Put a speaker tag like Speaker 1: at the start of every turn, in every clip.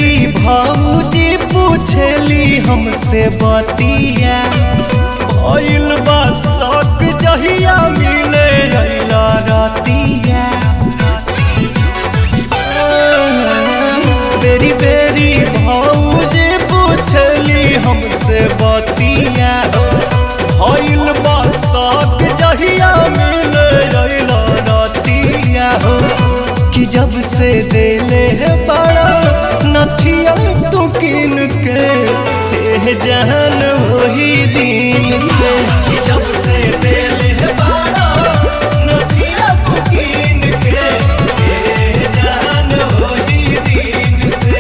Speaker 1: बेरी भौजी पूछली हमसे बतिया भइल बा शक जहिया मिले अइला रतिया। बेरी बेरी भौजी पूछली हमसे बतिया भइल बा शक जहिया मिले अइला रतिया हो कि जब से देले है बड़ा नथिया तू किन के जहन वही दिन से कि जब से देले है बड़ा नथिया तू किन के जहन वही दिन से।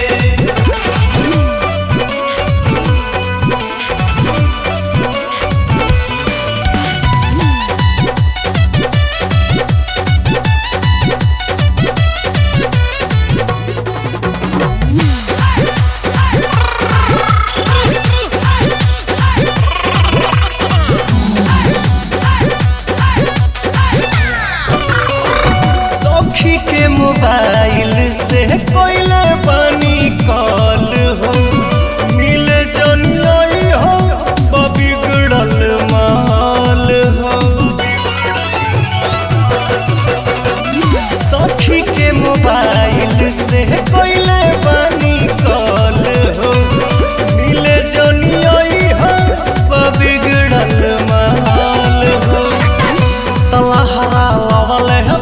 Speaker 1: सखी के मोबाइल से कोइले बानी कॉल हो मिले जनियाई हो बिगड़ल माल हो। सखी के मोबाइल से कोइले बानी कॉल हो मिले जनियाई हो बिगड़ल माल हो। तलहरा लवल है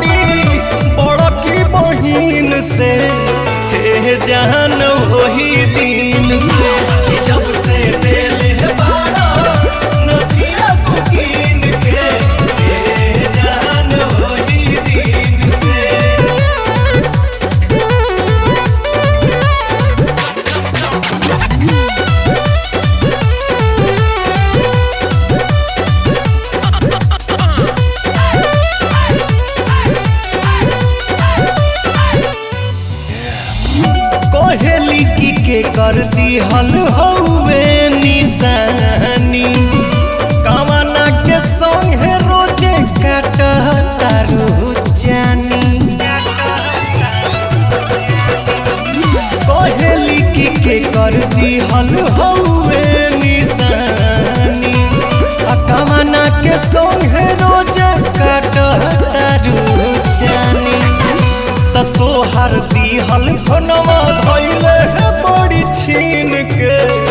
Speaker 1: से हे जान वही दिन से कि जब से दिल है बड़ा नथिया बुकीन के हे जान वही दिन से। कोहेली की के कर दी हल हौवे निशानी कामना के संग रोजे काट तारू जानी। कोहेली की के कर दी हल हौवे निशानी कामना के संग रोजे काट तारू जानी। तोहर दी हल फोनवा धइले है बड़ी छीन के